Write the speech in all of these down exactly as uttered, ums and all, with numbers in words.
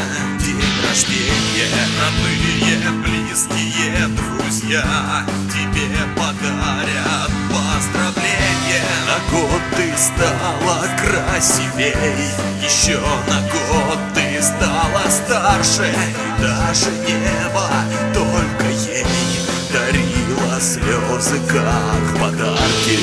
день рождения, родные, близкие, друзья тебе подарят поздравления. На год ты стала красивей, еще на год ты стала старше, и даже небо только ей дарило слезы, как подарки.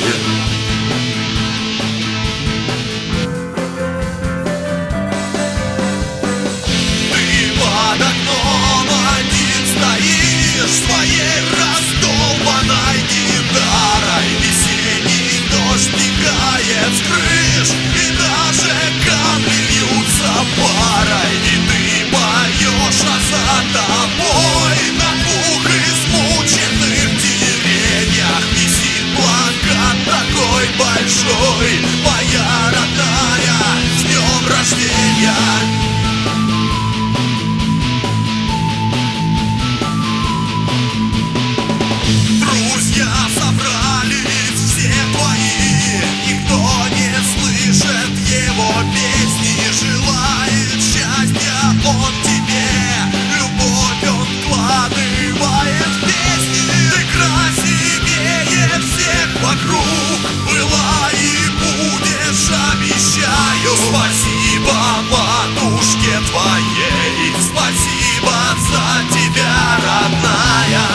Своей раздолбанной гитарой весенний дождь стекает с крыш, и даже камни льются парой. И ты поешь, а за тобой на двух измученных деревьях висит плакат такой большой: моя родная, с днем рождения! Спасибо матушке твоей, спасибо за тебя, родная.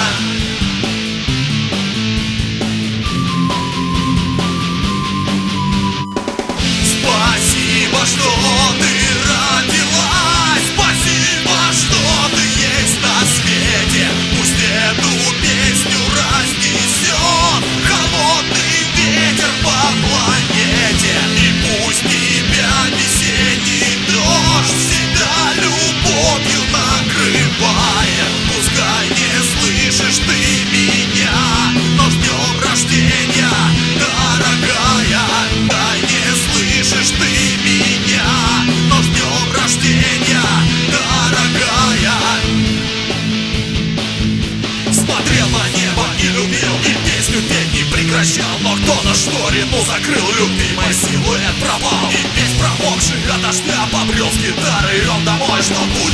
Спасибо, что ты родилась, спасибо, что ты есть на свете. Пусть эту песню разнесет холодный ветер по планете, и пусть тебя весенний дождь всегда любовью накрывает. Пускай не слышишь ты меня, но с днем рождения, дорогая. Пускай не слышишь ты меня, но с днем рождения, дорогая. Смотрел на небо и любил, и песню петь не прекращал, но кто на шторину закрыл, любимый силуэт пропал. И весь промокший от дождя побрел с гитарой он домой, что будет.